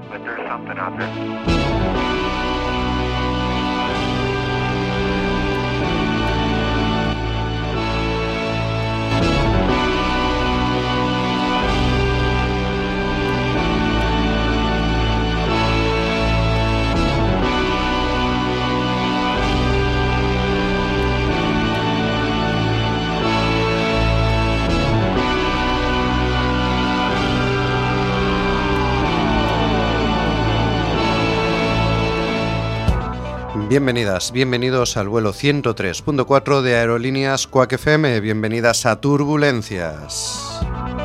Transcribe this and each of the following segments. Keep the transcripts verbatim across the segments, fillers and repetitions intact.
but there's something out there. Bienvenidas, bienvenidos al vuelo ciento tres punto cuatro de Aerolíneas Quack F M, bienvenidas a Turbulencias.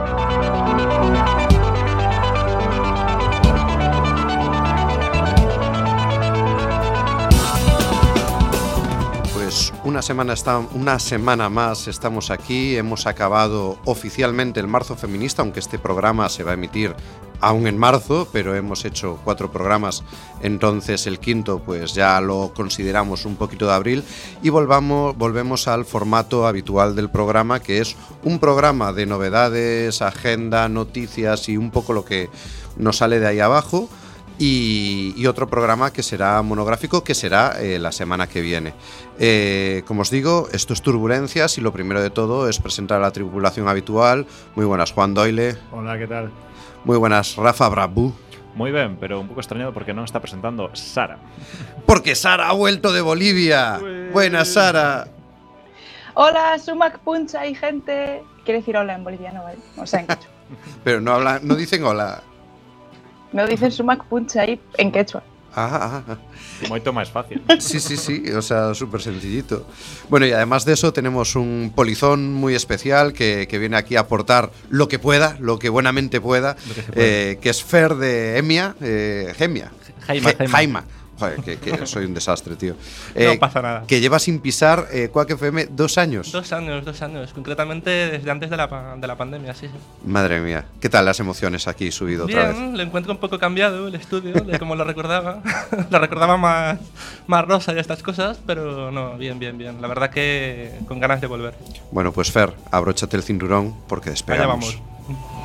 Pues una semana, está, una semana más estamos aquí, hemos acabado oficialmente el Marzo Feminista, aunque este programa se va a emitir aún en marzo, pero hemos hecho cuatro programas, entonces el quinto pues ya lo consideramos un poquito de abril y volvamos, volvemos al formato habitual del programa, que es un programa de novedades, agenda, noticias y un poco lo que nos sale de ahí abajo, y, y otro programa que será monográfico, que será eh, la semana que viene. Eh, como os digo, esto es Turbulencias y lo primero de todo es presentar a la tripulación habitual. Muy buenas, Juan Doyle. Hola, ¿qué tal? Muy buenas, Rafa Brabú. Muy bien, pero un poco extrañado porque no está presentando Sara. Porque Sara ha vuelto de Bolivia. Ué. Buenas, Sara. Hola, Sumac Puncha y gente. Quiere decir hola en boliviano, ¿vale? O sea, en quechua. Pero no hablan, no dicen hola. No dicen Sumac Puncha y en quechua. Ah, ah, Moito más fácil. Sí, sí, sí, o sea, súper sencillito. Bueno, y además de eso tenemos un polizón muy especial que, que viene aquí a aportar lo que pueda, lo que buenamente pueda, que, eh, que es Fer de Emia, eh, Gemia, Jaima, Ge- Jaima. Joder, que, que soy un desastre, tío. Eh, no pasa nada. Que lleva sin pisar eh, Quack F M dos años. Dos años, dos años. Concretamente desde antes de la, de la pandemia, sí, sí. Madre mía. ¿Qué tal las emociones aquí subido Bien, otra vez? Lo encuentro un poco cambiado el estudio, de como lo recordaba. Lo recordaba más, más rosa y estas cosas, pero no, bien, bien, bien. La verdad que con ganas de volver. Bueno, pues Fer, abróchate el cinturón porque despegamos. Allá vamos.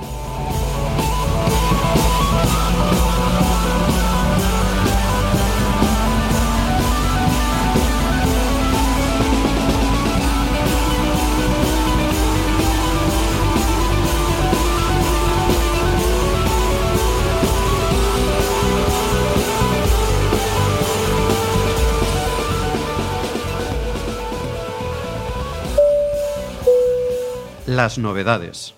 Las novedades.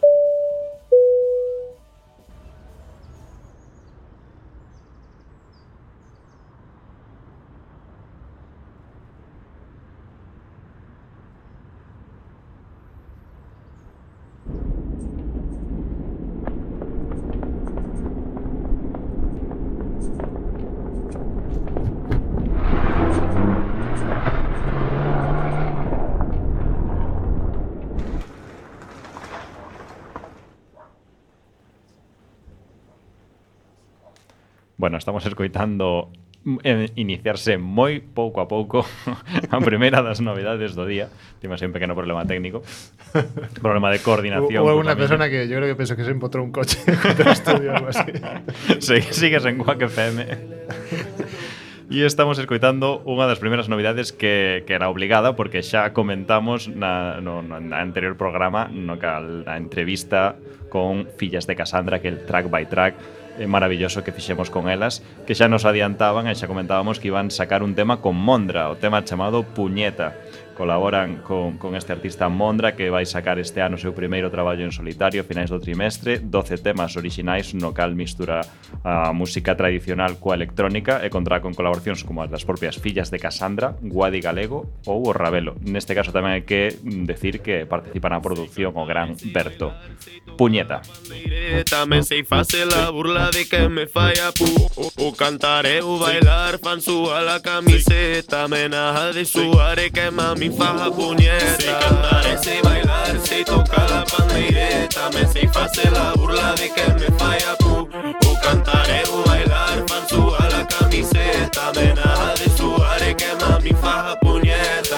Bueno, estamos escoitando iniciarse moi pouco a pouco a primeira das novedades do día. Tivemos un pequeno problema técnico, problema de coordinación. Hubo una persona que yo creo que pensó que se empotró un coche contra el estudio o algo así. Sí, sigues en Quack F M. E estamos escoitando unha das primeiras novidades que, que era obligada, porque xa comentamos na, no, na anterior programa, no cal a entrevista con Fillas de Cassandra, que el track by track eh, maravilloso que fixemos con elas, que xa nos adiantaban e xa comentábamos que iban sacar un tema con Mondra, o tema chamado Puñeta. Colaboran con, con este artista Mondra, que vai sacar este ano o seu primeiro traballo en solitario a finais do trimestre, doce temas orixinais no cal mistura a música tradicional coa electrónica e contará con colaboracións como as das propias Fillas de Cassandra, Guadi Galego ou o Ravelo. Neste caso tamén hai que decir que participa na produción o gran Berto. Puñeta. Tamén sei facer a burla de que me falla pu o cantar e o bailar fan súa la camiseta menaja de suar e que mami faja puñeta. Sei cantar e sei bailar, sei tocar la pandeireta. Me sei facer a burla de que me falla pu o cantar e o bailar fan súa la camiseta menaja de suar e que mami faja puñeta.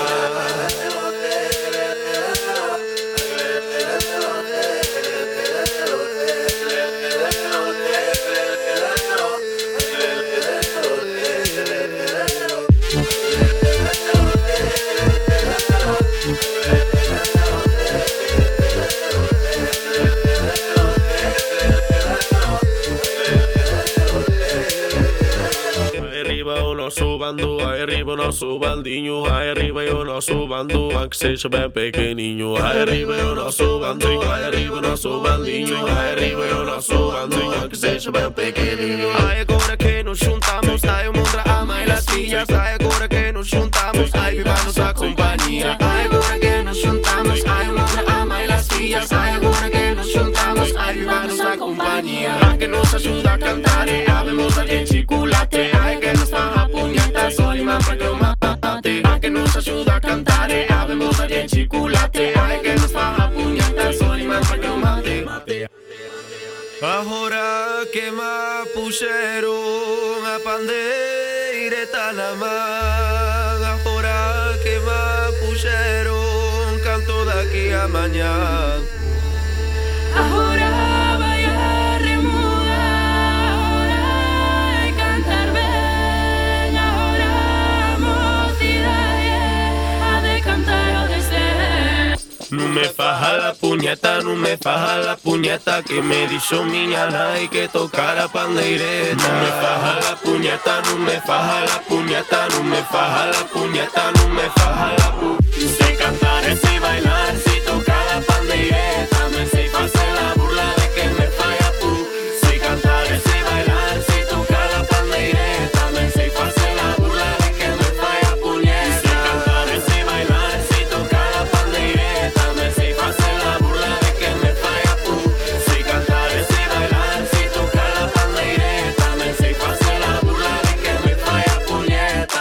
subando, aí arriba o nosso bandinho, aí arriba e o nosso bando, que seja bem pequenininho, aí arriba e o nosso bandinho, aí arriba o nosso bandinho, aí arriba e o nosso bandinho, que seja bem pequenininho. Aí agora que nos juntamos, aí o mundo ama e as filhas, aí agora que nos juntamos, aí viva nossa companhia. Aí agora que nos juntamos, aí o mundo ama e as filhas, aí agora que nos juntamos, aí viva nossa companhia. A que nos ajuda a cantar, habemos a gente culate, ai que nos fa a punheta, só lima pra que eu mate. A que nos ajuda a cantar, habemos a gente culate, ai que nos fa a punheta, só lima pra que eu mate. Agora que me puxeron a pandeireta na man, agora que me puxeron canto daqui a mañá. Agora vai a remudar, agora é cantar ben, agora mocidade ha de cantar o descer. No me faja la puñeta, no me faja la puñeta, que me dijo miña nai que tocara pandeireta. No me faja la puñeta, no me faja la puñeta, no me faja la puñeta, no me faja la pu. Sé cantar, sé bailar, sé tocar la pandeireta, me sé hacer la burla de que me falla pu. Sé cantar, sé bailar, sé tocar la pandeireta, me sé hacer la burla de que me falla puñeta. Sé cantar, sé bailar, sé tocar la pandeireta, me sé hacer la burla de que me falla pu. Sé cantar, sé bailar, sé tocar la pandeireta, me sé hacer la burla de que me falla puñeta.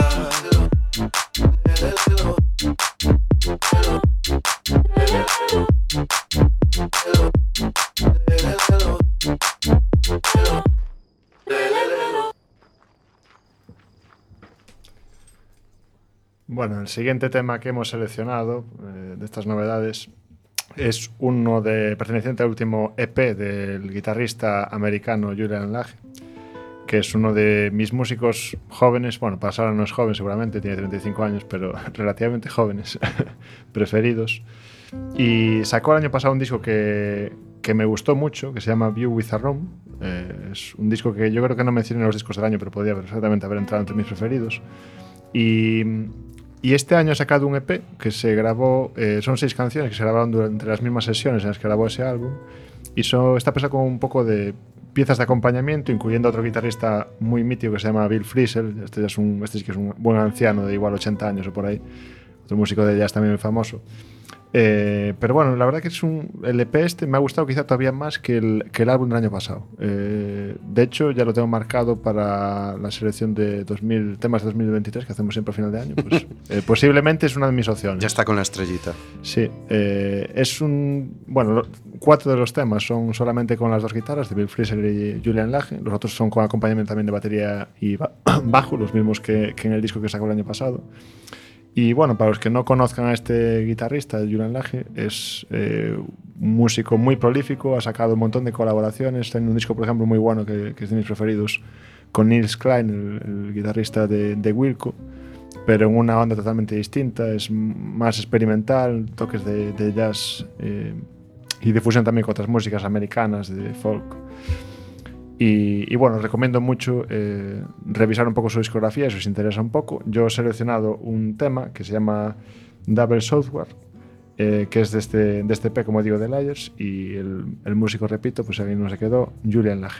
Bueno, el siguiente tema que hemos seleccionado eh, de estas novedades es uno de perteneciente al último E P del guitarrista americano Julian Lage, que es uno de mis músicos jóvenes, bueno, para ahora no es joven seguramente, tiene treinta y cinco años, pero relativamente jóvenes, preferidos. Y sacó el año pasado un disco que, que me gustó mucho, que se llama View with a Room. Eh, es un disco que yo creo que no mencioné en los discos del año, pero podría perfectamente haber entrado entre mis preferidos. Y, y este año ha sacado un E P que se grabó, eh, son seis canciones que se grabaron durante las mismas sesiones en las que grabó ese álbum. Y so, está pensado como un poco de piezas de acompañamiento, incluyendo a otro guitarrista muy mítico que se llama Bill Frisell. Este, es un, este sí que es un buen anciano de igual ochenta años o por ahí. Otro músico de jazz también muy famoso. Eh, pero bueno, la verdad que es un, el E P este me ha gustado quizá todavía más que el, que el álbum del año pasado. Eh, de hecho, ya lo tengo marcado para la selección de dos mil, temas de dos mil veintitrés que hacemos siempre a final de año. Pues, eh, posiblemente es una de mis opciones. Ya está con la estrellita. Sí, eh, es un... Bueno, lo, cuatro de los temas son solamente con las dos guitarras, de Bill Frisell y Julian Lage. Los otros son con acompañamiento también de batería y bajo, los mismos que, que en el disco que sacó el año pasado. Y bueno, para los que no conozcan a este guitarrista, Julian Lage, es eh, un músico muy prolífico, ha sacado un montón de colaboraciones, tiene un disco, por ejemplo, muy bueno, que, que es de mis preferidos, con Nils Klein, el, el guitarrista de, de Wilco, pero en una onda totalmente distinta, es más experimental, toques de, de jazz eh, y de fusión también con otras músicas americanas, de folk. Y, y bueno, os recomiendo mucho eh, revisar un poco su discografía si os interesa un poco. Yo he seleccionado un tema que se llama Double Software, eh, que es de este, de este E P, como digo, de Liars, y el, el músico, repito, pues ahí no se quedó, Julian Lage.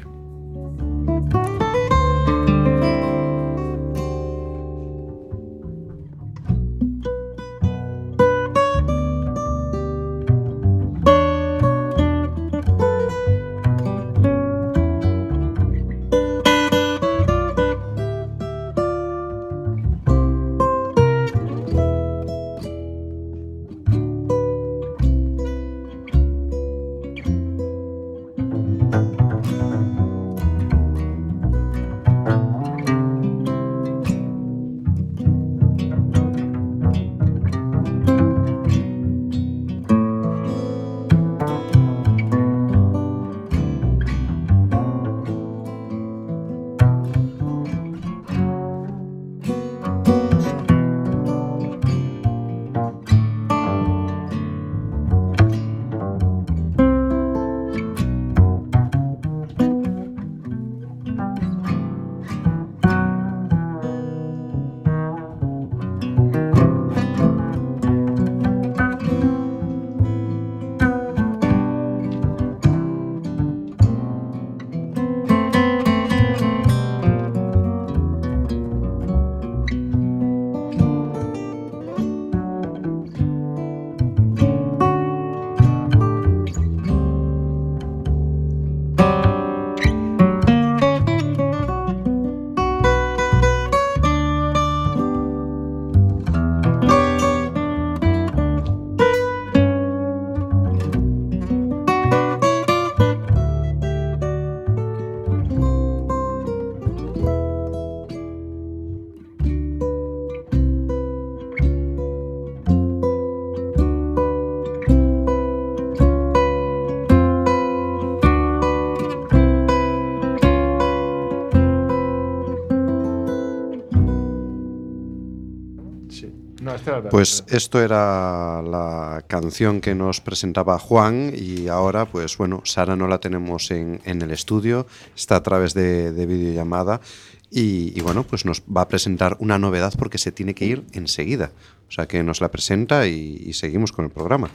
Pues esto era la canción que nos presentaba Juan y ahora, pues bueno, Sara no la tenemos en, en el estudio, está a través de, de videollamada y, y bueno, pues nos va a presentar una novedad porque se tiene que ir enseguida. O sea que nos la presenta y, y seguimos con el programa.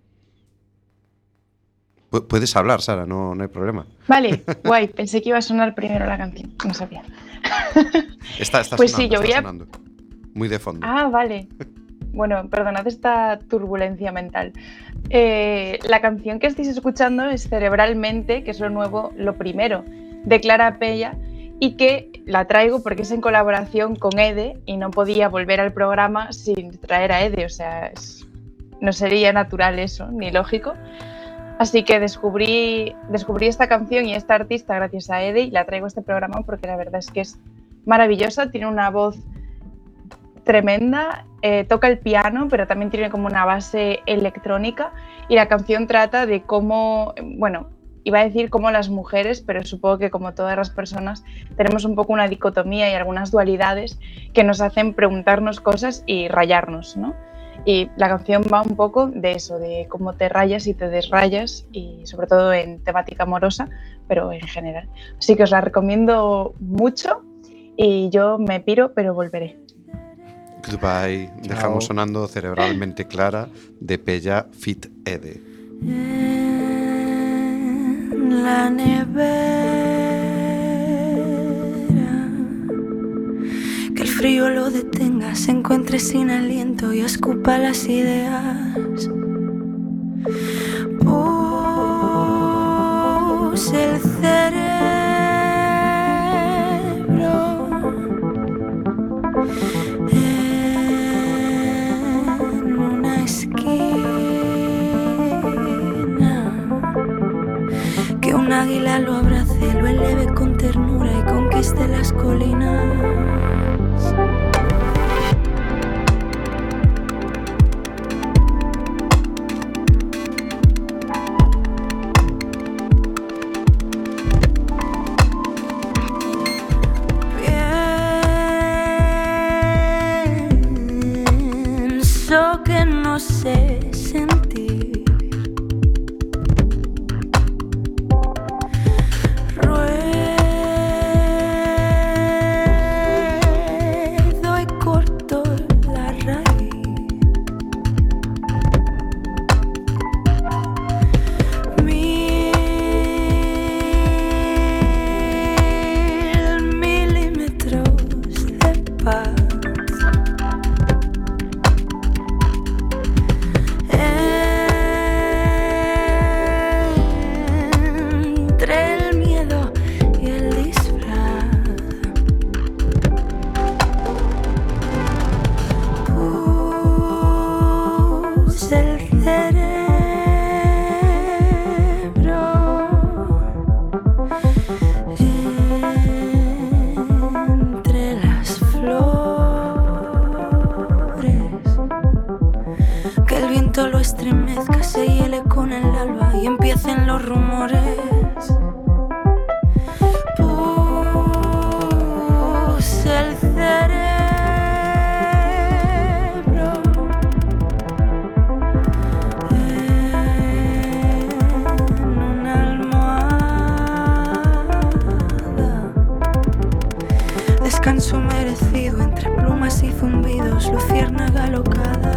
Puedes hablar, Sara, no, no hay problema. Vale, guay, pensé que iba a sonar primero la canción, no sabía. Está, está pues sonando, sí, yo voy está a... sonando. Muy de fondo. Ah, vale. Bueno, perdonad esta turbulencia mental. Eh, la canción que estáis escuchando es Cerebralmente, que es lo nuevo, lo primero, de Clara Pella, y que la traigo porque es en colaboración con Ede y no podía volver al programa sin traer a Ede, o sea, es... no sería natural eso, ni lógico. Así que descubrí, descubrí esta canción y esta artista gracias a Ede y la traigo a este programa porque la verdad es que es maravillosa, tiene una voz tremenda, eh, toca el piano, pero también tiene como una base electrónica y la canción trata de cómo, bueno, iba a decir como las mujeres, pero supongo que como todas las personas tenemos un poco una dicotomía y algunas dualidades que nos hacen preguntarnos cosas y rayarnos, ¿no? Y la canción va un poco de eso, de cómo te rayas y te desrayas, y sobre todo en temática amorosa, pero en general. Así que os la recomiendo mucho y yo me piro, pero volveré. Goodbye. Chao. Dejamos sonando Cerebralmente Clara de Pella Fit Ede. En la nevera, que el frío lo detenga, se encuentre sin aliento y escupa las ideas. Puse el cerebro en una esquina, que un águila lo abrace, lo eleve con ternura y conquiste las colinas. Pienso que no sé sentir. Ruedo y corto la raíz. Mil milímetros de paz. Entre el miedo y el disfraz, puse el cerebro entre las flores, que el viento lo estremezca, se hiele con el alba y empiecen los rumores. Puse el cerebro en una almohada, descanso merecido entre plumas y zumbidos, luciérnaga alocada.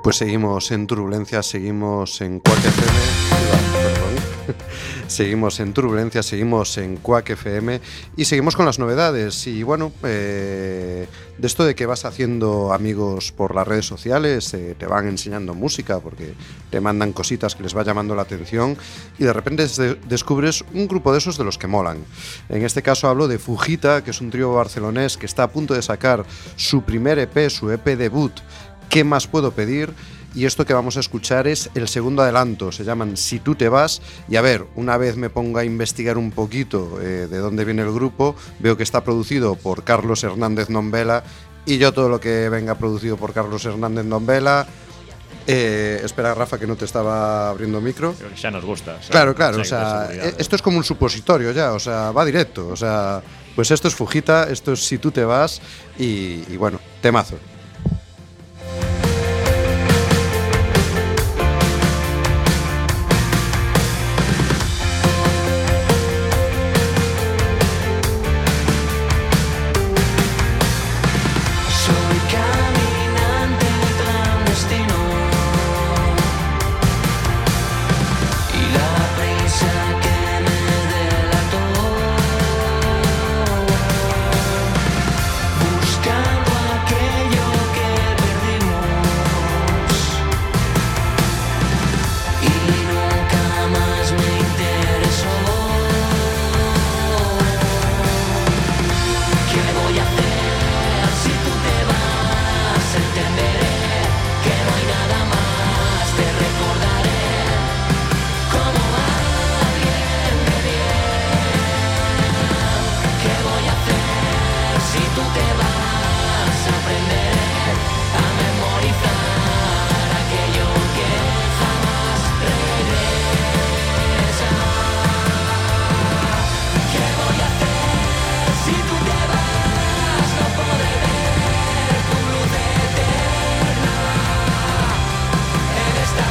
Pues seguimos en Turbulencia, seguimos en Quack F M. Perdón. Seguimos en Turbulencia, seguimos en Quack F M y seguimos con las novedades. Y bueno, eh, de esto de que vas haciendo amigos por las redes sociales, eh, te van enseñando música porque te mandan cositas que les va llamando la atención y de repente de- descubres un grupo de esos de los que molan. En este caso hablo de Fujita, que es un trío barcelonés que está a punto de sacar su primer E P, su E P debut. ¿Qué más puedo pedir? Y esto que vamos a escuchar es el segundo adelanto, se llaman Si tú te vas. Y a ver, una vez me pongo a investigar un poquito eh, de dónde viene el grupo, veo que está producido por Carlos Hernández Nombela, y yo todo lo que venga producido por Carlos Hernández Nombela... Eh, espera, Rafa, que no te estaba abriendo micro. Creo que ya nos gusta. O sea, Claro, claro, sí, o sea, de seguridad. eh, esto es como un supositorio ya, o sea, va directo, o sea, pues esto es Fujita, esto es Si tú te vas, y, y bueno, temazo. Soy caminante clandestino y la prisa que me delató, buscando aquello que perdimos y nunca más me interesó. ¿Qué voy a hacer? Si tú te vas, entenderé que no hay nada más, te recordaré como alguien de bien. ¿Qué voy a hacer si tú te vas? Aprenderé a memorizar aquello que jamás regresa. ¿Qué voy a hacer si tú te vas? No podré ver tu luz eterna en esta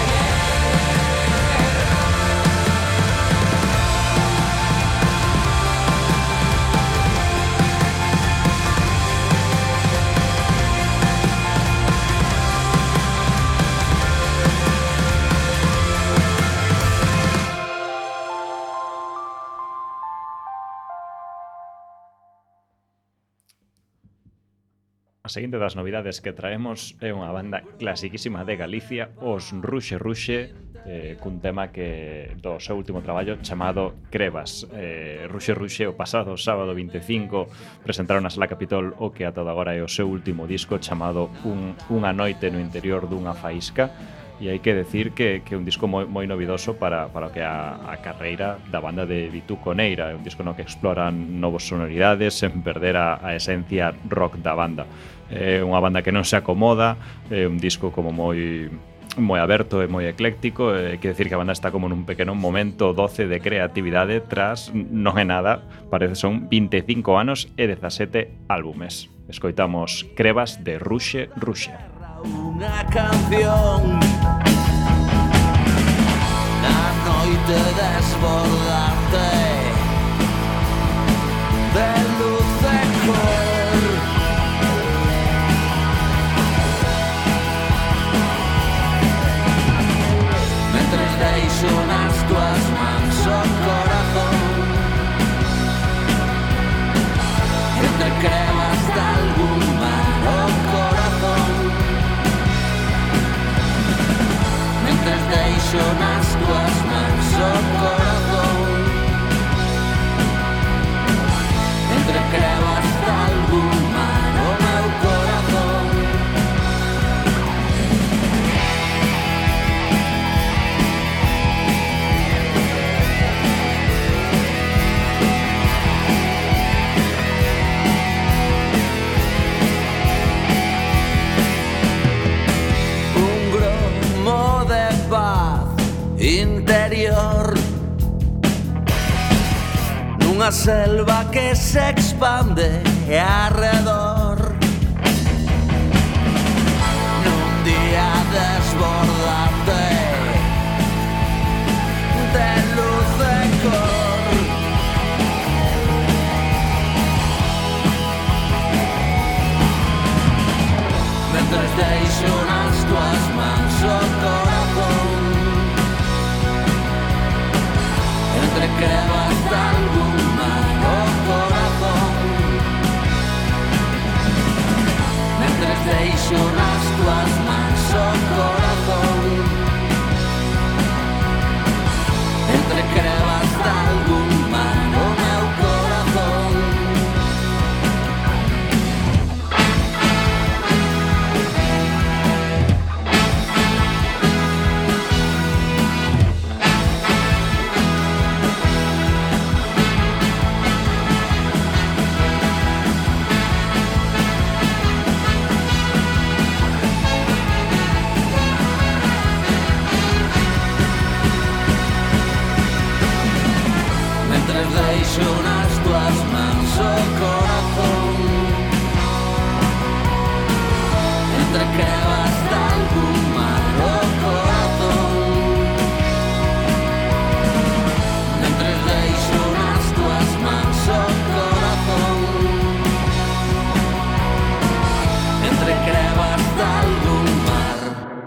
A seguinte das novidades que traemos é unha banda clasiquísima de Galicia, os Ruxe Ruxe, eh, cun tema que do seu último traballo chamado Crevas. Eh, Ruxe Ruxe o pasado sábado vinte e cinco presentaron na Sala Capitol o que ata agora é o seu último disco chamado Un, Unha noite no interior dunha faísca. E hai que decir que que é un disco moi, moi novidoso para, para o que a, a carreira da banda de Vitu Coneira. É un disco no que exploran novas sonoridades sen perder a, a esencia rock da banda. É unha banda que non se acomoda, é un disco como moi moi aberto e moi ecléctico. É que decir que a banda está como nun pequeno momento doce de creatividade tras, non é nada, parece son vinte e cinco anos e dezasete álbumes. Escoitamos Crevas de Ruxe Ruxe. Una canción, la noite desbordante de luz de cor. Mentres deixo nas tuas mans o corazón, entre crevas de algún mar o corazón. Mentres deixo nas tuas mans o corazón, entre crevas de algún mar o meu corazón. Un gromo de paz interior nunha selva que se expande arredor. Nun día desbordante de luz de cor. Mentres deixo nas tuas mans creo hasta algún malo corazón. Mentres deixo nas tuas mans o corazón, entre creo hasta algún malo meu corazón. Mentres deixo nas tuas mans o corazón, entre creo hasta algún malo corazón. Mentres deixo nas tuas mans o corazón, entre creo hasta algún mar.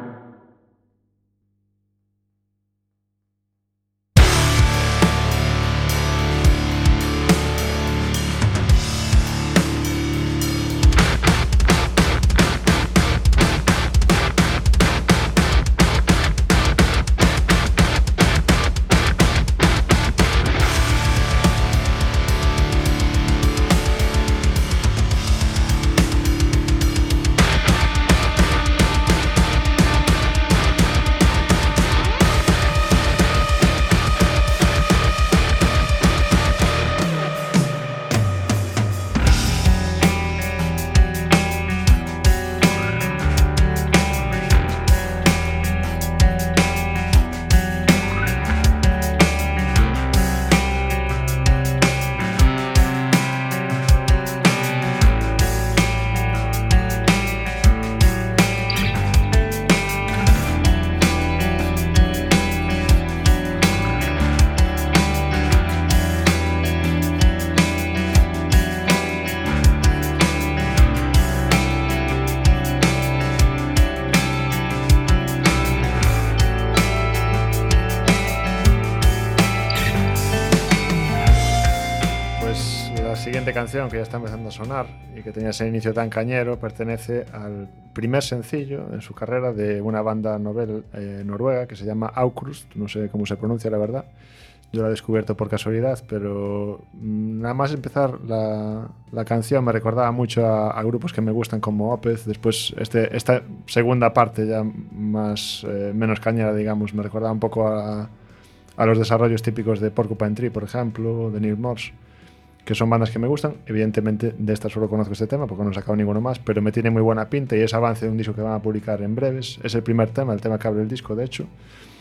Canción que ya está empezando a sonar y que tenía ese inicio tan cañero pertenece al primer sencillo en su carrera de una banda novel eh, noruega que se llama Aukrust, no sé cómo se pronuncia la verdad, yo la he descubierto por casualidad, pero mmm, nada más empezar la, la canción me recordaba mucho a, a grupos que me gustan como Opeth. Después este, esta segunda parte ya más eh, menos cañera, digamos, me recordaba un poco a, a los desarrollos típicos de Porcupine Tree, por ejemplo, de Neil Morse, que son bandas que me gustan. Evidentemente de esta solo conozco este tema porque no he sacado ninguno más, pero me tiene muy buena pinta y es avance de un disco que van a publicar en breves. Es el primer tema, el tema que abre el disco de hecho,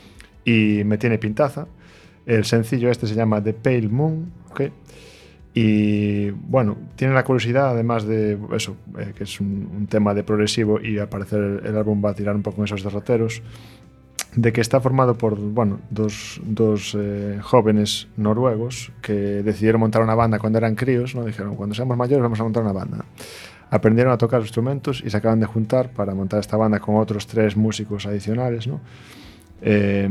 y me tiene pintaza. El sencillo este se llama The Pale Moon, ¿okay? Y bueno, tiene la curiosidad, además de eso, eh, que es un, un tema de progresivo y al parecer el, el álbum va a tirar un poco en esos derroteros, de que está formado por bueno, dos, dos eh, jóvenes noruegos que decidieron montar una banda cuando eran críos, ¿no? Dijeron, cuando seamos mayores vamos a montar una banda. Aprendieron a tocar instrumentos y se acaban de juntar para montar esta banda con otros tres músicos adicionales, ¿no? Eh,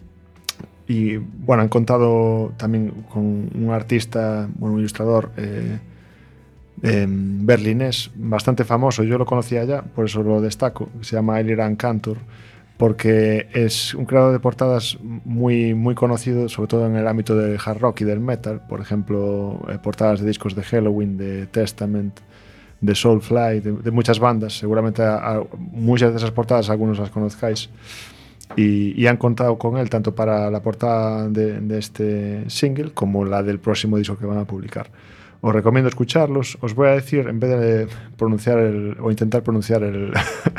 y bueno, han contado también con un artista, bueno, un ilustrador eh, eh, berlinés bastante famoso, yo lo conocía ya, por eso lo destaco, se llama Eliran Kantor, porque es un creador de portadas muy, muy conocido, sobre todo en el ámbito del hard rock y del metal. Por ejemplo, eh, portadas de discos de Halloween, de Testament, de Soulfly, de, de muchas bandas. Seguramente a, a muchas de esas portadas algunos las conozcáis. Y, y han contado con él tanto para la portada de, de este single como la del próximo disco que van a publicar. Os recomiendo escucharlos. Os voy a decir, en vez de pronunciar el, o intentar pronunciar el...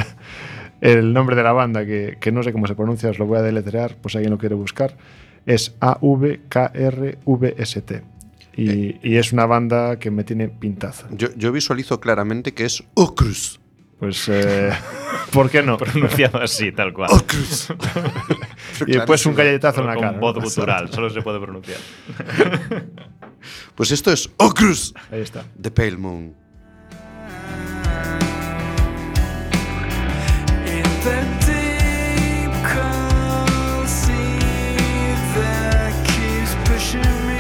el nombre de la banda, que, que no sé cómo se pronuncia, os lo voy a deletrear, pues si alguien lo quiere buscar. Es A V K R V S T. Y, eh. y es una banda que me tiene pintaza. Yo, yo visualizo claramente que es Aukrust. Pues, eh, ¿por qué no? Pronunciado así, tal cual. Aukrust. Y después un galletazo en la con cara. Con voz gutural, solo se puede pronunciar. Pues esto es Aukrust. Ahí está. The Pale Moon. The deep cold sea that keeps pushing me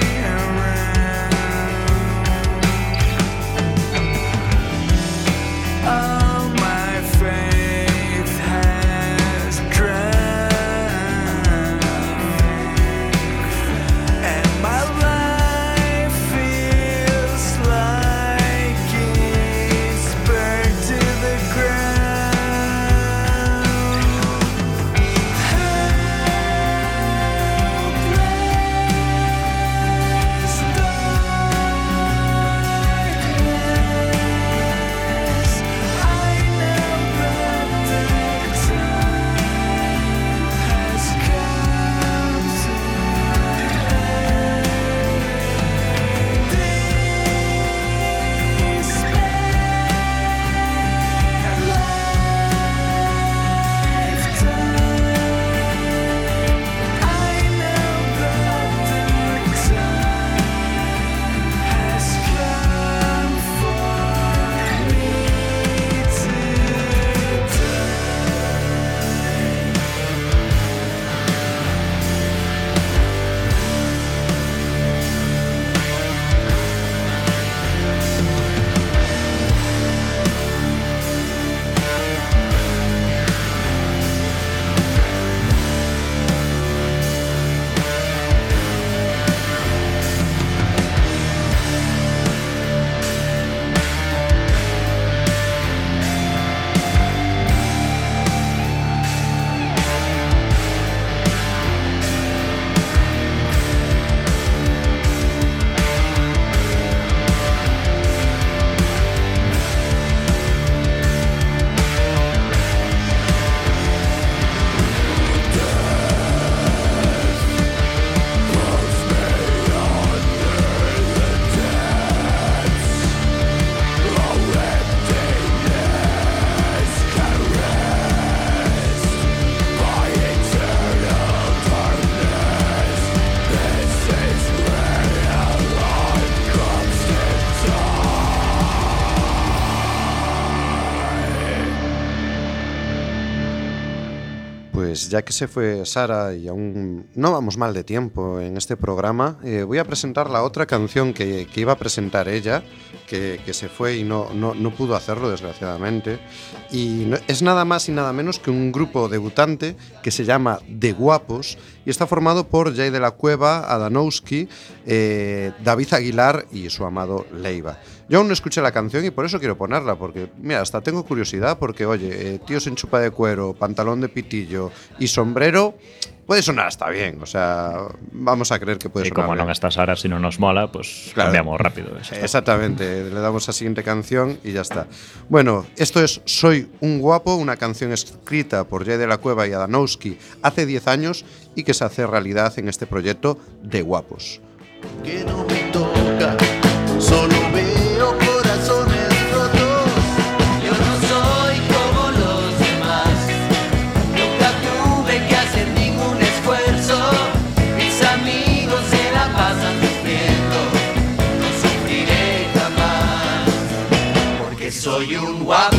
pues ya que se fue Sara y aún no vamos mal de tiempo en este programa, eh, voy a presentar la otra canción que, que iba a presentar ella, que, que se fue y no, no, no pudo hacerlo, desgraciadamente. Y no, es nada más y nada menos que un grupo debutante que se llama The Guapos y está formado por Jay de la Cueva, Adanowski, eh, David Aguilar y su amado Leiva. Yo aún no escuché la canción y por eso quiero ponerla, porque, mira, hasta tengo curiosidad, porque, oye, eh, tíos en chupa de cuero, pantalón de pitillo y sombrero, puede sonar hasta bien, o sea, vamos a creer que puede Y sonar como bien. non está Sara, si non nos mola, pues Claro. cambiamos rápido. Eso está. Exactamente, le damos a la siguiente canción y ya está. Bueno, esto es Soy un guapo, una canción escrita por Jay de la Cueva y Adanowski hace diez años y que se hace realidad en este proyecto de Guapos. Que no me toca, solo veo corazones rotos. Yo no soy como los demás, nunca tuve que hacer ningún esfuerzo. Mis amigos se la pasan sufriendo, no sufriré jamás, porque soy un guapo.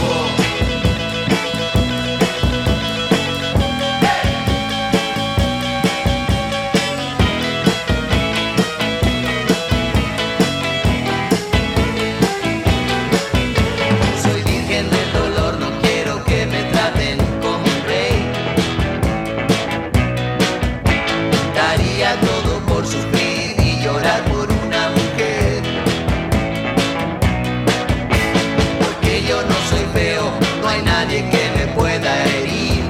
Soy virgen del dolor, no quiero que me traten como un rey. Daría todo por sufrir y llorar por una mujer. Porque yo no soy feo, no hay nadie que me pueda herir.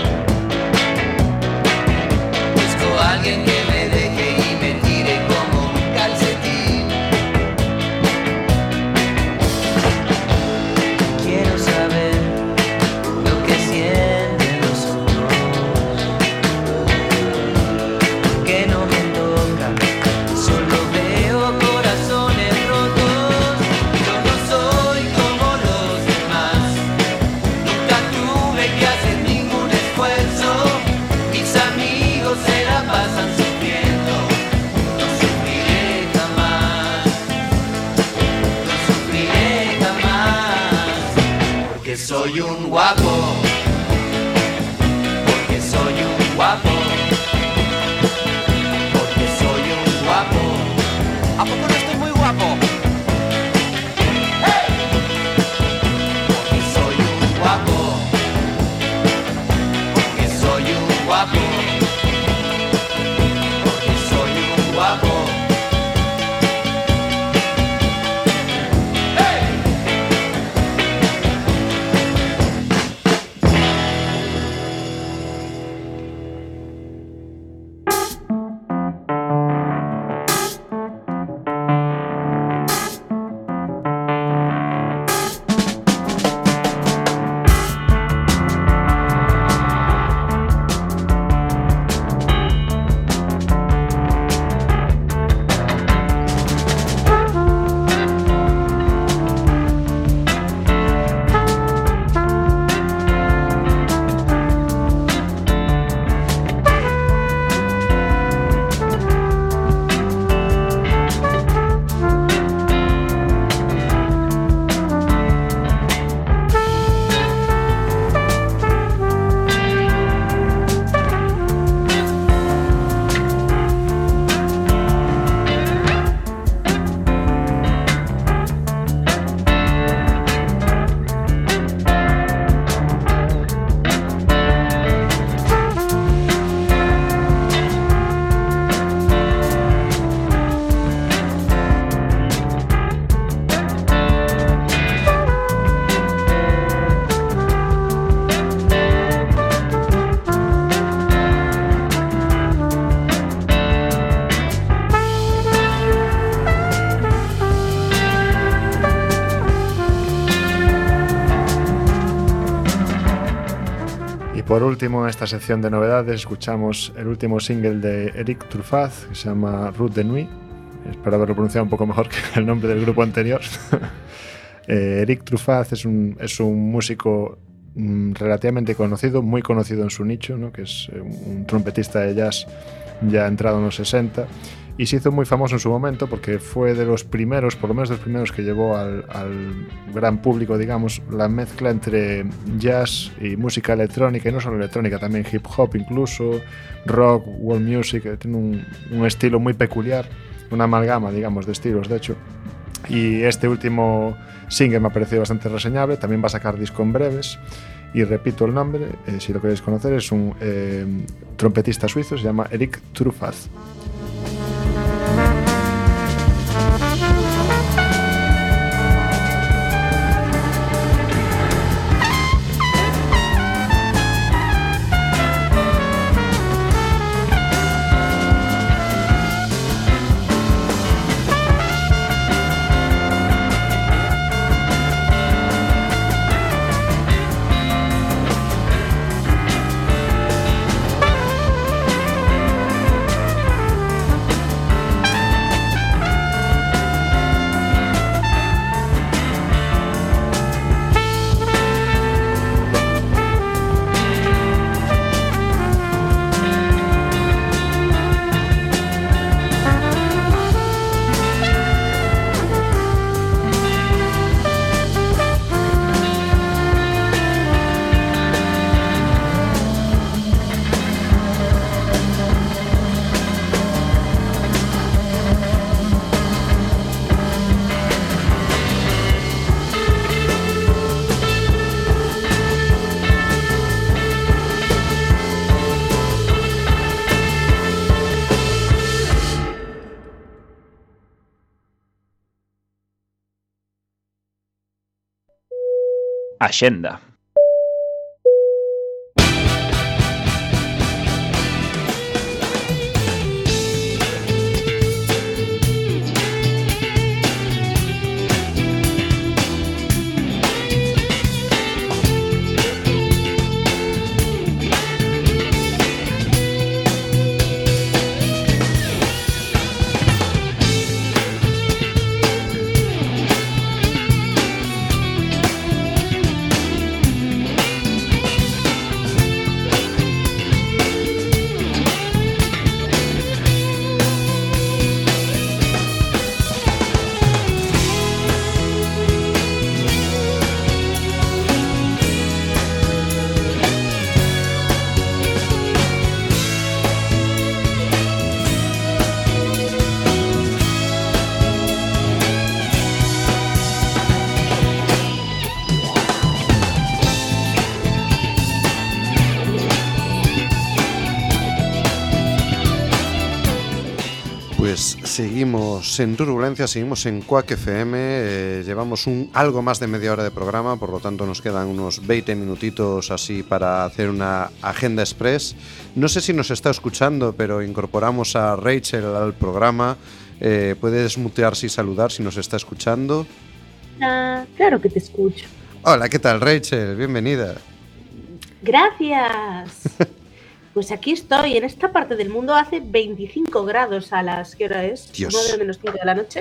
Busco a alguien que me deje y me tire como un calcetín. Quiero saber lo que sienten los otros, que no me toca, solo veo corazones rotos. Yo no soy como los demás, nunca tuve que hacer ningún esfuerzo. Mis amigos se la pasan sufriendo, no sufriré jamás, no sufriré jamás, porque soy un guapo, porque soy un guapo, porque soy un guapo. ¿A poco no estoy muy guapo? ¡Hey! Porque soy un guapo, porque soy un guapo, porque soy un guapo. ¡Hey! Por último, en esta sección de novedades, escuchamos el último single de Eric Truffaz, que se llama Route de Nuit. Espero haberlo pronunciado un poco mejor que el nombre del grupo anterior. eh, Eric Truffaz es un, es un músico mm, relativamente conocido, muy conocido en su nicho, ¿no? Que es eh, un trompetista de jazz ya entrado en los sesenta, y se hizo muy famoso en su momento porque fue de los primeros, por lo menos de los primeros que llevó al, al gran público, digamos, la mezcla entre jazz y música electrónica, y no solo electrónica, también hip hop incluso, rock, world music. Tiene un, un estilo muy peculiar, una amalgama, digamos, de estilos, de hecho. Y este último single me ha parecido bastante reseñable. También va a sacar disco en breves. Y repito el nombre, eh, si lo queréis conocer, es un eh, trompetista suizo, se llama Eric Truffaz. Axenda. Pues seguimos en Turbulencia, seguimos en Quack F M, eh, llevamos un algo más de media hora de programa, por lo tanto nos quedan unos veinte minutitos así para hacer una agenda express. No sé si nos está escuchando, pero incorporamos a Rachel al programa. Eh, puedes mutearse y saludar si nos está escuchando. Ah, claro que te escucho. Hola, ¿qué tal, Rachel? Bienvenida. Gracias. Pues aquí estoy, en esta parte del mundo hace veinticinco grados a las... ¿Qué hora es? Dios. nueve menos cinco de la noche.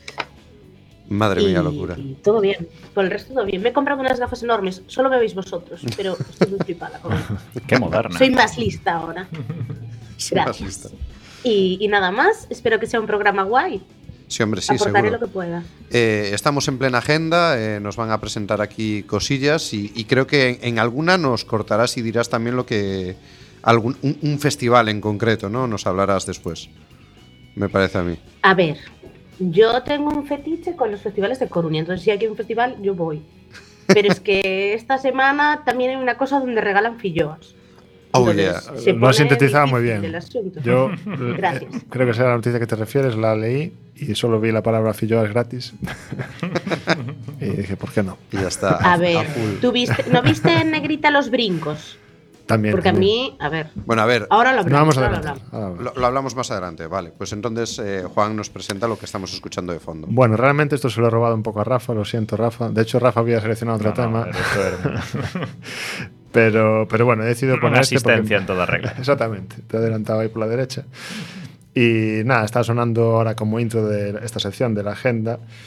Madre y, mía, locura. Y todo bien, por el resto todo bien. Me he comprado unas gafas enormes, solo me veis vosotros, pero estoy muy flipada con eso. Qué moderna. Soy más lista ahora. Sí, Gracias. más lista. Y, y nada más, espero que sea un programa guay. Sí, hombre, sí, Aportaré seguro. lo que pueda. Eh, estamos en plena agenda, eh, nos van a presentar aquí cosillas y, y creo que en, en alguna nos cortarás y dirás también lo que... Algún, un, un festival en concreto, ¿no? Nos hablarás después, me parece a mí. A ver, yo tengo un fetiche con los festivales de Coruña, entonces si hay un festival, yo voy. Pero es que esta semana también hay una cosa donde regalan filloas. Oh, yeah. Lo has sintetizado muy bien. Yo Gracias. eh, creo que sea la noticia que te refieres, la leí y solo vi la palabra filloas gratis. Y dije, ¿por qué no? Y ya está. A ver, ¿tú viste, ¿no viste en negrita los brincos? También. Porque también. a mí, a ver. Bueno, a ver. Ahora lo hablamos. No, vamos ahora lo adelante. hablamos. Ahora Lo, lo hablamos más adelante, vale. Pues entonces eh, Juan nos presenta lo que estamos escuchando de fondo. Bueno, realmente esto se lo he robado un poco a Rafa, lo siento, Rafa. De hecho, Rafa había seleccionado otro No, tema. no, esto era- pero, pero bueno, he decidido Una poner este asistencia porque- en toda regla. Exactamente, te he adelantado ahí por la derecha. Y nada, está sonando ahora como intro de esta sección de la agenda.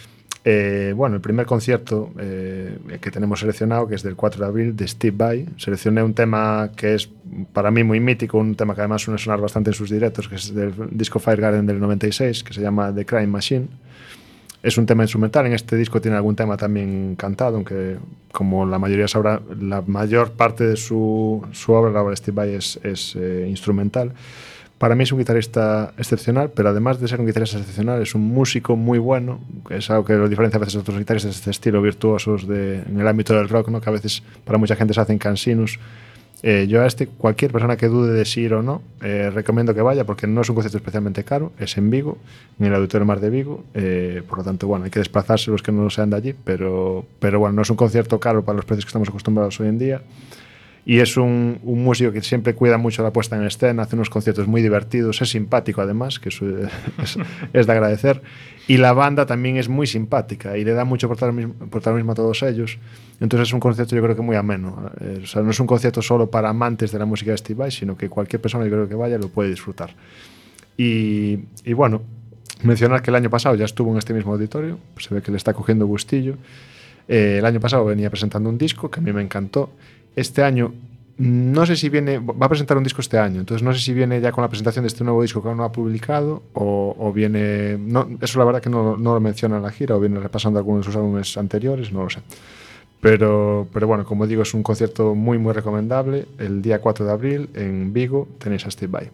Eh, bueno, el primer concierto eh, que tenemos seleccionado, que es del cuatro de abril, de Steve Vai. Seleccioné un tema que es para mí muy mítico, un tema que además suele sonar bastante en sus directos, que es del disco Fire Garden del noventa y seis, que se llama The Crime Machine. Es un tema instrumental. En este disco tiene algún tema también cantado, aunque como la mayoría sabrá, la mayor parte de su, su obra, la obra de Steve Vai, es, es eh, instrumental. Para mí es un guitarrista excepcional, pero además de ser un guitarrista excepcional, es un músico muy bueno, que es algo que lo diferencia a veces de otros guitarristas de este estilo, virtuosos de, en el ámbito del rock, ¿no? Que a veces para mucha gente se hacen cansinos. Eh, yo a este, cualquier persona que dude de si ir o no, eh, recomiendo que vaya, porque no es un concierto especialmente caro, es en Vigo, en el Auditorio Mar de Vigo, eh, por lo tanto, bueno, hay que desplazarse los que no sean de allí, pero, pero bueno, no es un concierto caro para los precios que estamos acostumbrados hoy en día. Y es un, un músico que siempre cuida mucho la puesta en escena, hace unos conciertos muy divertidos, es simpático además, que eso es, es de agradecer. Y la banda también es muy simpática y le da mucho protagonismo a todos ellos. Entonces es un concierto yo creo que muy ameno. Eh, o sea, no es un concierto solo para amantes de la música de Steve Vai, sino que cualquier persona yo creo que vaya lo puede disfrutar. Y, y bueno, mencionar que el año pasado ya estuvo en este mismo auditorio, pues se ve que le está cogiendo gustillo. Eh, el año pasado venía presentando un disco que a mí me encantó. Este año, no sé si viene, va a presentar un disco este año, entonces no sé si viene ya con la presentación de este nuevo disco que aún no ha publicado o, o viene, no, eso la verdad que no, no lo menciona en la gira, o viene repasando algunos de sus álbumes anteriores, no lo sé. Pero, pero bueno, como digo, es un concierto muy muy recomendable. El día cuatro de abril en Vigo tenéis a Steve Vai.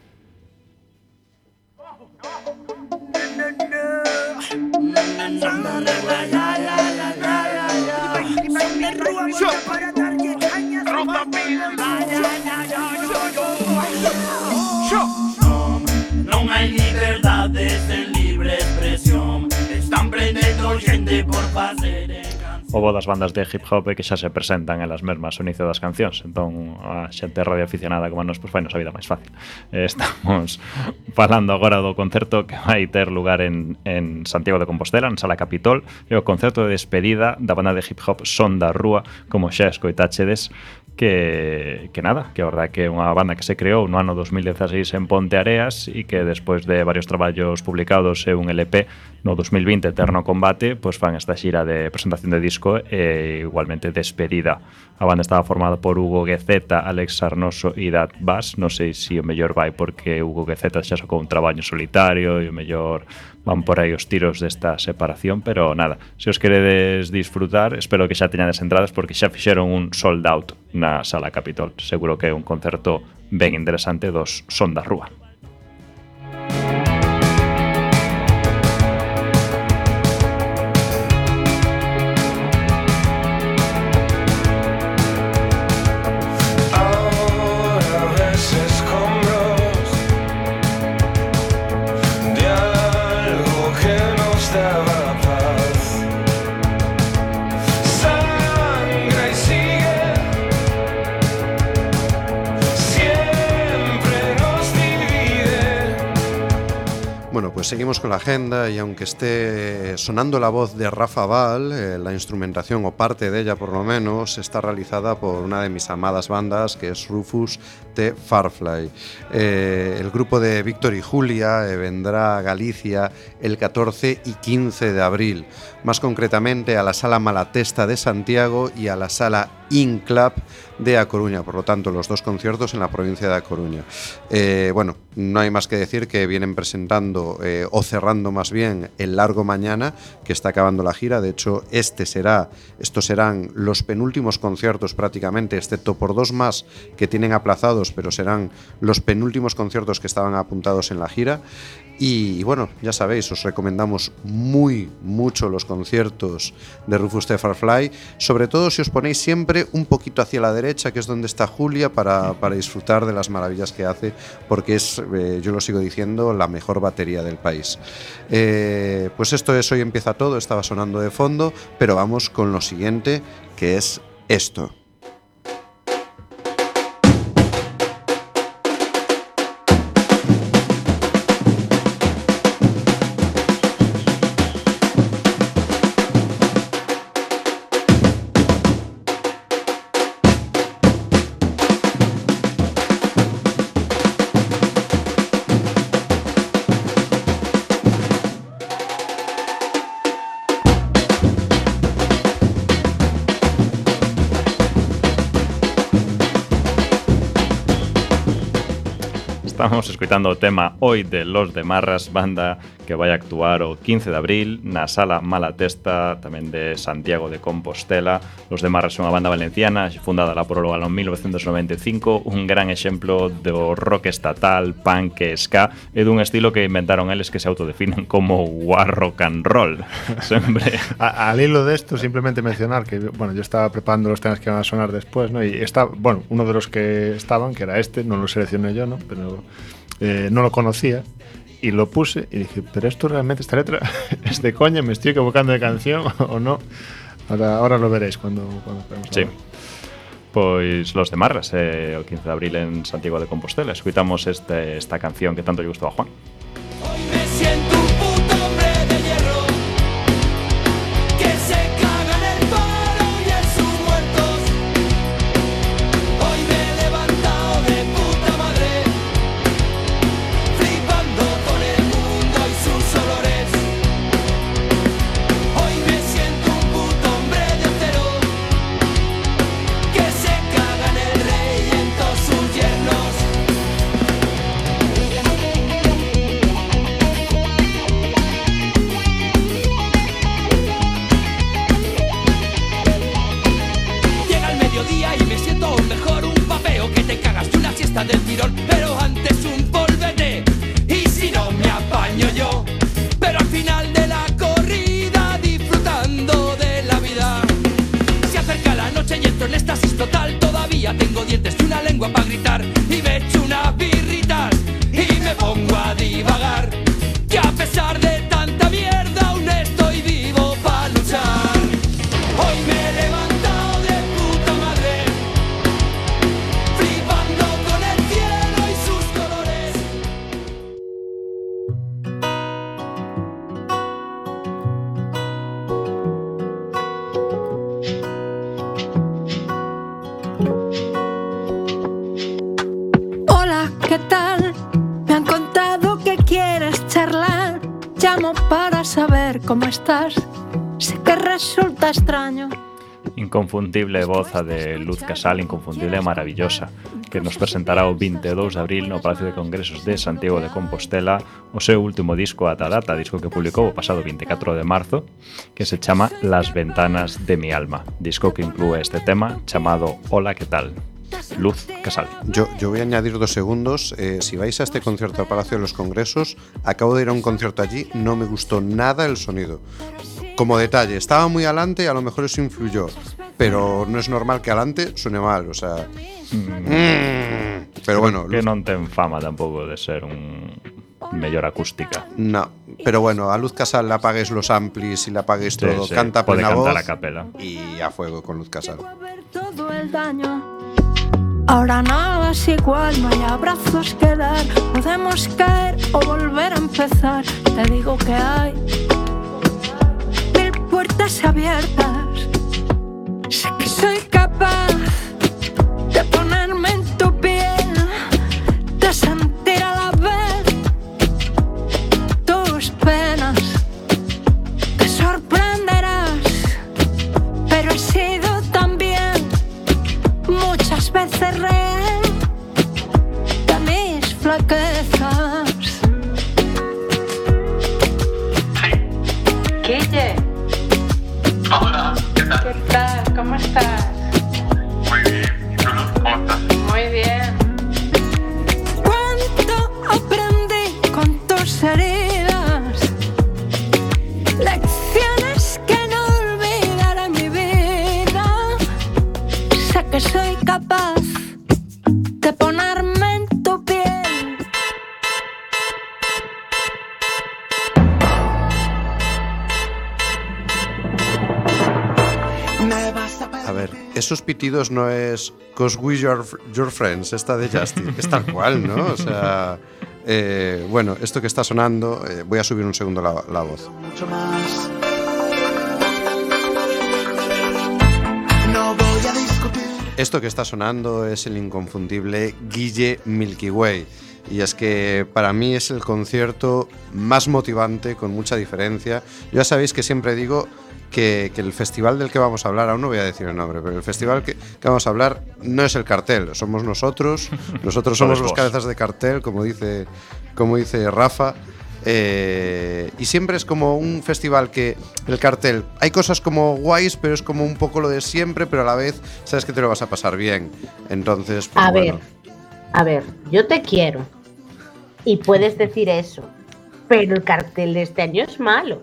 Non hai liberdades en libre expresión. Están prendendo xente por facer o bo das bandas de hip hop que xa se presentan en las mesmas ao inicio das cancións, entón a xente radioaficionada como a nos, pois vai nos a vida máis fácil. Eh, estamos falando agora do concerto que vai ter lugar en, en Santiago de Compostela, en Sala Capitol, e o concerto de despedida da banda de hip hop Son da Rúa, como xa escoitachedes, que, que nada, que a verdade que é unha banda que se creou no ano dos mil dieciséis en Ponte Areas e que despois de varios traballos publicados e un L P no dos mil vinte Eterno Combate, pois fan esta xira de presentación de disco e igualmente despedida. A banda estaba formada por Hugo Guezeta, Alex Sarnoso e Dat Bass. Non sei se o mellor vai porque Hugo Guezeta xa sacou un traballo solitario e o mellor van por aí os tiros desta separación, pero nada, se os queredes disfrutar, espero que xa teñades entradas porque xa fixeron un sold out na Sala Capitol. Seguro que é un concerto ben interesante dos Son da Rúa. Pues seguimos con la agenda y aunque esté sonando la voz de Rafa Val, eh, la instrumentación o parte de ella por lo menos está realizada por una de mis amadas bandas que es Rufus The Firefly. Eh, el grupo de Víctor y Julia eh, vendrá a Galicia el catorce y quince de abril, más concretamente a la Sala Malatesta de Santiago y a la Sala Inclap de A Coruña, por lo tanto los dos conciertos en la provincia de A Coruña. Eh, bueno, no hay más que decir que vienen presentando eh, o cerrando más bien el Largo Mañana, que está acabando la gira. De hecho, este será, estos serán los penúltimos conciertos prácticamente, excepto por dos más que tienen aplazados, pero serán los penúltimos conciertos que estaban apuntados en la gira. Y, y bueno, ya sabéis, os recomendamos muy mucho los conciertos de Rufus The Firefly, sobre todo si os ponéis siempre un poquito hacia la derecha, que es donde está Julia, para, para disfrutar de las maravillas que hace, porque es, eh, yo lo sigo diciendo, la mejor batería del país. Eh, pues esto es Hoy Empieza Todo, estaba sonando de fondo, pero vamos con lo siguiente, que es esto. Estamos escoitando o tema Hoy de Los de Marras, banda que vai actuar o quince de abril na Sala Mala Testa, tamén de Santiago de Compostela. Los de Marras é unha banda valenciana fundada lá por o ano mil novecientos noventa e cinco, un gran exemplo do rock estatal, punk e ska, e dun estilo que inventaron eles que se autodefinen como war rock and roll. Sempre. A, al hilo de esto, simplemente mencionar que, bueno, yo estaba preparando los temas que van a sonar después, ¿no? Y está, bueno, uno de los que estaban, que era este, no lo seleccioné yo, ¿no? Pero eh, no lo conocía. Y lo puse y dije, pero esto realmente, esta letra es de coña, me estoy equivocando de canción o no. Ahora, ahora lo veréis cuando, cuando sí. Pois Los de Marras, eh, o quince de abril en Santiago de Compostela. Escuitamos este, esta canción que tanto lle gustou a Juan. Hoy me siento un puto hombre de hierro que se caga en el paro y en sus muertos. Hoy me he levantado de puta madre, flipando con el mundo y sus olores. Hoy me siento un puto hombre de acero que se caga en el rey y en todos sus yernos. Llega el mediodía y me siento mejor, un papeo que te cagas y una siesta del tirón, pero antes un polvete y si no me apaño yo, pero al final de la corrida disfrutando de la vida. Se acerca la noche y entro en éxtasis total, todavía tengo dientes y una lengua para gritar y me echo unas birritas y me pongo a divagar, que a pesar de tanta mierda aún estoy vivo para luchar. Hoy me he levantado de puta madre, flipando con el cielo y sus colores. Hola, ¿qué tal? Me han contado que quieres charlar. Llamo para saber cómo estás. Sé que resulta extraño. Inconfundible voz a de Luz Casal, inconfundible e maravillosa, que nos presentará o vinte e dous de abril no Palacio de Congresos de Santiago de Compostela o seu último disco ata data, disco que publicou o pasado vinte e catro de marzo, que se chama Las Ventanas de mi Alma, disco que inclúe este tema chamado Hola, ¿qué tal? Luz Casal. Yo, yo voy a añadir dos segundos. Eh, si vais a este concierto al Palacio de los Congresos, acabo de ir a un concierto allí, no me gustó nada el sonido. Como detalle, estaba muy alante y a lo mejor eso influyó, pero no es normal que alante suene mal, o sea... Mm. Mm. Pero bueno... Que non ten fama tampouco de ser un mellor acústica. No, pero bueno, a Luz Casal le apagues los amplis y le apagues sí, todo, sí. canta a Pode plena cantar voz a capela. Y a fuego con Luz Casal. Todo el daño. Ahora nada es igual, no hay abrazos que dar. Podemos caer o volver a empezar. Te digo que hay mil puertas abiertas. Sé que soy capaz de ponerme en tu piel, de sentir a la vez tus penas. Te sorprenderás, pero he sido también muchas veces rehén de mis flaquezas. Guille. Hola, ¿qué tal? ¿Qué tal? ¿Cómo estás? Muy bien. ¿Y tú, Luz? ¿Cómo estás? Muy bien. ¿Cuánto aprendí con tus heridas? Lecciones que no olvidaré en mi vida. Sé que soy capaz de ponerme en tu piel. A ver, esos pitidos no es Cause We Your, your Friends, esta de Justin, es tal cual, ¿no? O sea, eh, bueno, esto que está sonando, eh, voy a subir un segundo la, la voz. Mucho más. No voy a discutir. Esto que está sonando es el inconfundible Guille Milky Way. Y es que para mí es el concierto más motivante, con mucha diferencia. Ya sabéis que siempre digo que, que el festival del que vamos a hablar, aún no voy a decir el nombre, pero el festival que, que vamos a hablar no es el cartel, somos nosotros, nosotros somos los cabezas de cartel, como dice, como dice Rafa. Eh, y siempre es como un festival que el cartel, hay cosas como guays, pero es como un poco lo de siempre, pero a la vez sabes que te lo vas a pasar bien. Entonces, pues, a bueno. ver, a ver, yo te quiero y puedes decir eso, pero el cartel de este año es malo.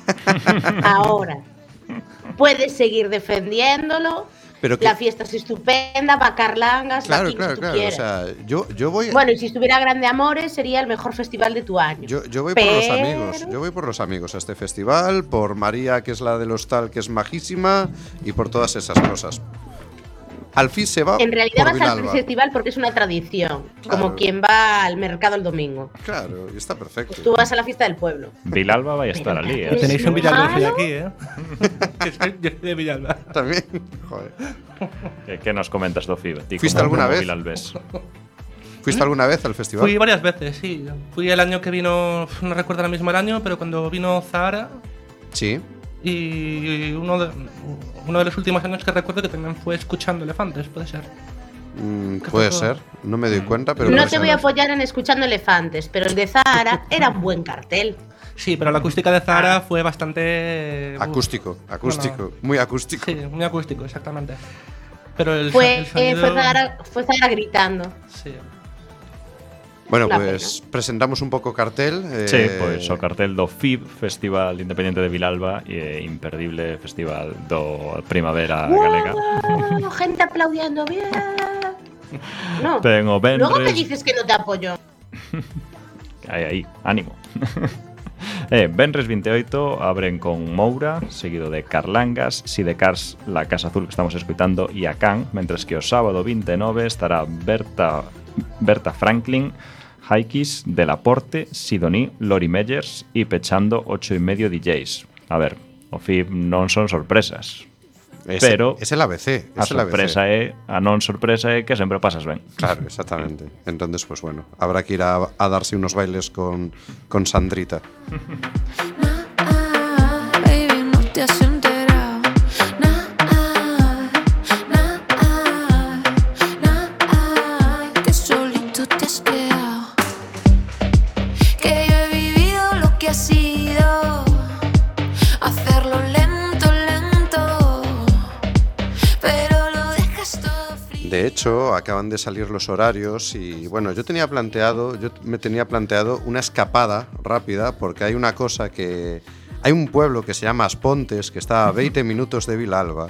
Ahora, puedes seguir defendiéndolo. Pero que, la fiesta es estupenda, va Carlangas, claro, aquí, claro, si claro. quieras. O sea, yo, yo voy. Bueno, y si estuviera Grande Amores, sería el mejor festival de tu año. Yo, yo voy pero... por los amigos. Yo voy por los amigos a este festival, por María, que es la del hostal, que es majísima, y por todas esas cosas. Al fin se va. En realidad por vas al Vilalba. festival porque es una tradición, Claro. como quien va al mercado el domingo. Claro, y está perfecto. Tú vas a la fiesta del pueblo. Vilalba va a estar allí, ¿eh? Que tenéis un Villalba malo? aquí, ¿eh? Que soy- Yo soy de Villalba. También, joder. ¿Qué, qué nos comentas, Dofi? Ti ¿Fuiste como- alguna como vez? Vilalbés. ¿Fuiste alguna vez al festival? Fui varias veces, sí. Fui el año que vino, no recuerdo ahora mismo el año, pero cuando vino Zahara. Sí. Y uno de, uno de los últimos años que recuerdo que también fue Escuchando Elefantes, puede ser. Mm, ¿Qué puede pasó? ser, no me doy cuenta, pero. No puede te voy a ser. apoyar en Escuchando Elefantes, pero el de Zahara era un buen cartel. Sí, pero la acústica de Zahara fue bastante. Acústico, acústico, Bueno, muy acústico. Sí, muy acústico, exactamente. Pero el, Fue, el eh, sonido. fue, Zahara, fue Zahara gritando. Sí. Bueno, Una pues presentamos un pouco cartel. Eh, Sí, pois o cartel do F I B, Festival Independente de Vilalba, e imperdible festival do Primavera Galega. ¡Wow! Gente aplaudiendo bien. No. Ten o Luego me Benres, dices que no te apoyo. aí, aí, ánimo. eh, Benres vinte e oito abren con Moura, seguido de Carlangas, Sidecars, La Casa Azul que estamos escuitando, e Acán, mentres que o sábado vinte e nove estará Berta, Berta Franklin, Haikis, Delaporte, Sidoní, Lori Meyers e pechando ocho e medio D Js. A ver, o F I B non son sorpresas, es, pero es el A B C. a Es el A B C. sorpresa é, a non sorpresa é que sempre pasas ben. Claro, exactamente. Entonces, pues bueno, habrá que ir a, a darse unos bailes con, con Sandrita. Baby, no te has enterado. Nah, nah, nah, que solito te has quedado. Que yo he vivido lo que ha sido. Hacerlo lento, lento. Pero lo dejas todo frío. De hecho, acaban de salir los horarios y bueno, yo tenía planteado, yo me tenía planteado una escapada rápida porque hay una cosa que hay un pueblo que se llama Aspontes que está a veinte minutos de Vilalba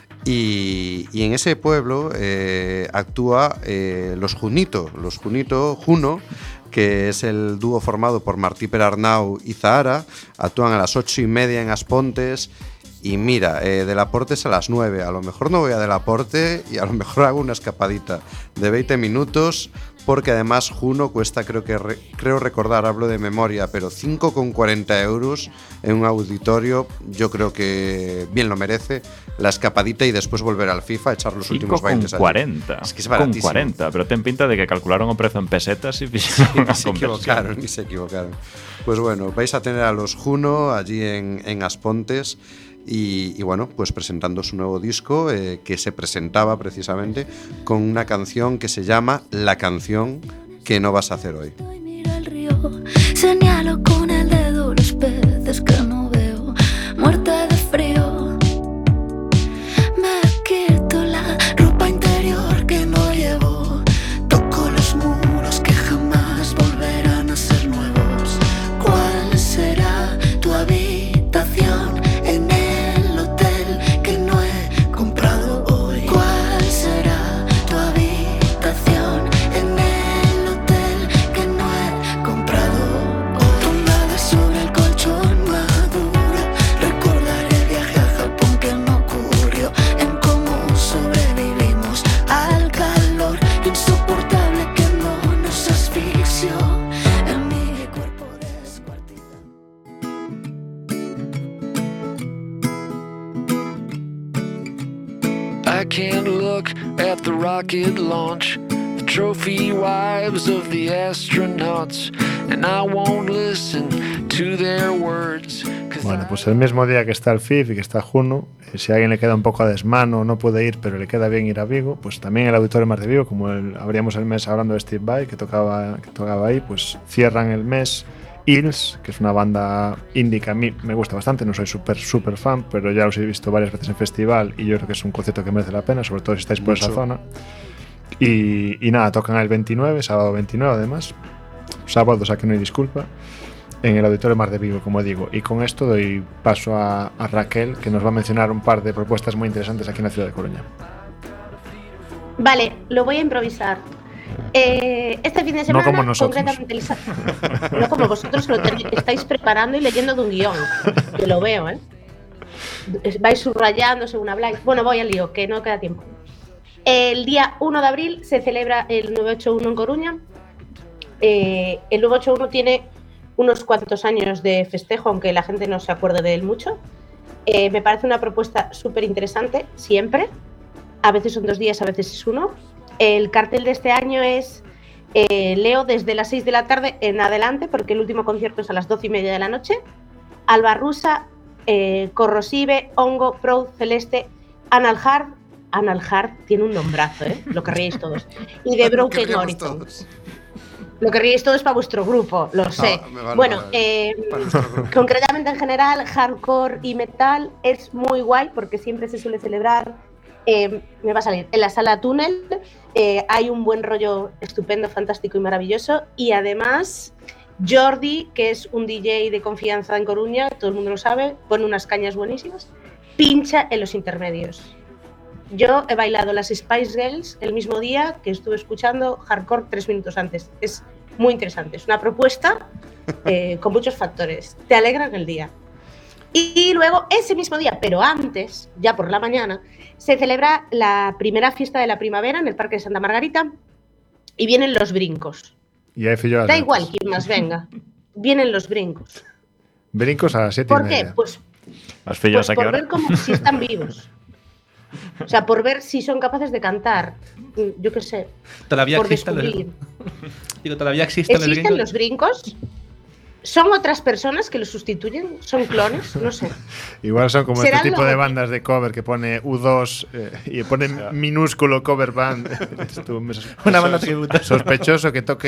y, y en ese pueblo eh, actúa eh, los Junito, los Junito Juno, que es el dúo formado por Martí Perarnau y Zahara, actúan a las ocho y media en Aspontes. Y mira, eh, Delaporte es a las nueve. A lo mejor no voy a Delaporte y a lo mejor hago una escapadita de veinte minutos, porque además Juno cuesta, creo que re, creo recordar, hablo de memoria, pero cinco con cuarenta euros en un auditorio. Yo creo que bien lo merece la escapadita y después volver al FIFA a echar los últimos bailes allí. cuarenta. Es que es Con baratísimo. cuarenta, pero ten pinta de que calcularon o prezo en pesetas e fixeron Ni a se conversión. equivocaron, ni se equivocaron. Pues bueno, vais a tener a los Juno allí en, en Aspontes. Y, y bueno, pues presentando su nuevo disco eh, que se presentaba precisamente con una canción que se llama La canción que no vas a hacer hoy. Mira el río, señalo con el dedo los peces que no veo, muerta de frío. Me quito la ropa interior que no llevo, toco los muros que jamás volverán a ser nuevos. ¿Cuál será tu habitación en el hotel que no he comprado hoy? ¿Cuál será tu habitación en el hotel que no he comprado hoy? Tumbada sobre el colchón maduro, recordaré el viaje a Japón que no ocurrió, en cómo sobrevivimos al calor insoportable que no nos asfixió, en mi cuerpo descuartizado. I can't look at the rocket launch, the trophy wives of the astronauts, and I won't listen to their words. 'Cause Bueno, pues el mismo día que está el F I F y que está Juno, eh, si a alguien le queda un poco a desmano, no puede ir, pero le queda bien ir a Vigo, pues también el Auditorio Mar de Vigo, como el, abríamos el mes hablando de Steve Vai, que tocaba, que tocaba ahí, pues cierran el mes Hills, que es una banda indie que a mí me gusta bastante, no soy súper, súper fan, pero ya los he visto varias veces en festival y yo creo que es un concierto que merece la pena, sobre todo si estáis por Mucho. esa zona. Y, y nada, tocan el veintinueve, sábado veintinueve además, sábado, o sea que no hay disculpa, en el Auditorio Mar de Vigo, como digo. Y con esto doy paso a, a Raquel, que nos va a mencionar un par de propuestas muy interesantes aquí en la ciudad de Coruña. Vale, lo voy a improvisar. Eh, este fin de semana, como nosotros. concretamente, el sa- no como vosotros lo ten- estáis preparando y leyendo de un guión. Yo lo veo, ¿eh? Es- Vais subrayando según habláis. Bueno, voy al lío, que no queda tiempo. El día uno de abril se celebra el nueve ocho uno en Coruña. Eh, el nueve ocho uno tiene unos cuantos años de festejo, aunque la gente no se acuerde de él mucho. Eh, me parece una propuesta súper interesante, siempre. A veces son dos días, a veces es uno. El cartel de este año es eh, Leo desde las seis de la tarde en adelante, porque el último concierto es a las doce y media de la noche. Alba Rusa, eh, Corrosive, Hongo, Proud, Celeste, Anal Hard. Anal Hard tiene un nombrazo, ¿eh? Lo querríais todos. Y The Broken querríamos Horizon. todos. Lo querríais todos para vuestro grupo, lo sé. me vale, bueno, vale. eh, Para nuestro grupo. concretamente en general, hardcore y metal es muy guay porque siempre se suele celebrar. Eh, me va a salir en la sala Túnel. Eh, hay un buen rollo estupendo, fantástico y maravilloso. Y además, Jordi, que es un D J de confianza en Coruña, todo el mundo lo sabe, pone unas cañas buenísimas, pincha en los intermedios. Yo he bailado las Spice Girls el mismo día que estuve escuchando hardcore tres minutos antes. Es muy interesante. Es una propuesta eh, con muchos factores. Te alegran el día. Y luego, ese mismo día, pero antes, ya por la mañana, se celebra la primera fiesta de la primavera en el Parque de Santa Margarita y vienen los brincos. Y ahí fui yo a las Da notas. igual quién más venga. Vienen los brincos. Brincos a las siete y ¿Por qué? media. Pues, ¿Has pues pillado a qué por hora? ver cómo, si están vivos. O sea, por ver si son capaces de cantar. Mm, Yo qué sé. Todavía Por existen los, descubrir. digo, todavía existen, ¿Existen los los brincos? ¿Son otras personas que los sustituyen? ¿Son clones? No sé. Igual son como este ¿Serán tipo de los- bandas de cover que pone U dos eh, y pone minúsculo cover band. Esto me sos- Una banda sos- tributo. Sospechoso que toque